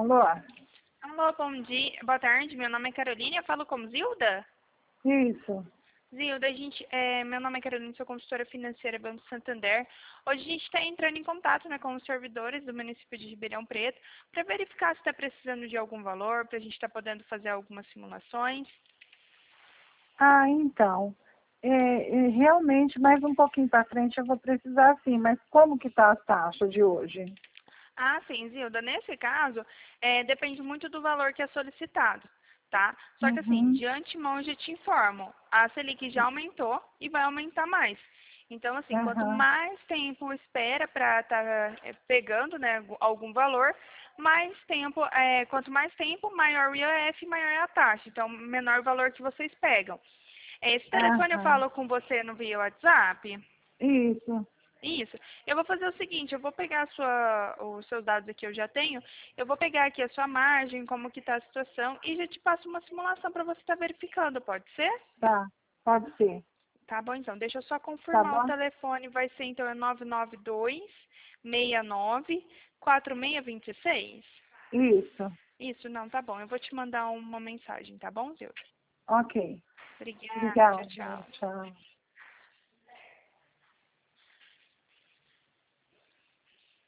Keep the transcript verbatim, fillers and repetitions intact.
Alô? Alô, bom dia, boa tarde, meu nome é Carolina, eu falo com Zilda? Isso. Zilda, a gente, é, meu nome é Carolina, sou consultora financeira Banco Santander. Hoje a gente está entrando em contato, né, com os servidores do município de Ribeirão Preto para verificar se está precisando de algum valor, para a gente estar podendo fazer algumas simulações. Ah, então. É, é, realmente, mais um pouquinho para frente eu vou precisar sim, mas como que tá a taxa de hoje? Ah, sim, Zilda. Nesse caso, é, depende muito do valor que é solicitado, tá? Só que assim, Uhum. de antemão eu já te informo, a Selic já aumentou e vai aumentar mais. Então, assim, quanto Aham. mais tempo espera para estar pegando, né, algum valor, mais tempo, é, quanto mais tempo, maior o I O F, maior é a taxa. Então, menor o valor que vocês pegam. Esse telefone eu Aham. falo com você no via WhatsApp? Isso. Isso. Eu vou fazer o seguinte, eu vou pegar a sua, os seus dados aqui, eu já tenho, eu vou pegar aqui a sua margem, como que está a situação, e já te passo uma simulação para você estar verificando, pode ser? Tá. Pode ser. Tá bom, então. Deixa eu só Tá confirmar o bom? telefone, vai ser então é nove nove dois, seis nove, quatro seis dois seis? Isso. Isso, não, tá bom. Eu vou te mandar uma mensagem, tá bom, Zilda? Ok. Obrigada, tchau, Obrigada. tchau. Tchau.